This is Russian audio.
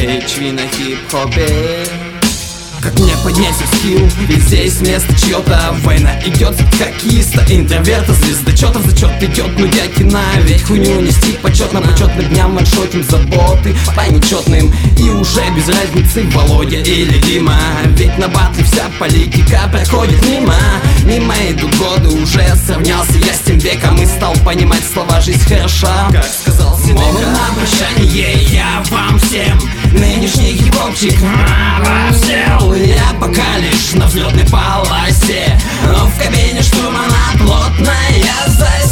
HV на хип-хопе. Как мне подняться в скилл? Ведь здесь место чьё-то. Война идет хоккеиста, интроверта, звездочетов зачет идет нудякина. Ведь хуйню нести почетно, почетным дням ваншотим заботы по нечетным. И уже без разницы Володя или Дима. Ведь на батле вся политика проходит мимо. Мимо идут годы, уже сравнялся я с тем веком и стал понимать слова «жизнь хороша». Как сказал Сенека. Мол, на прощание я вам всем нынешний хип-хопчик сел. Я пока лишь на взлетной полосе, но в кабине штурмана плотная завеса.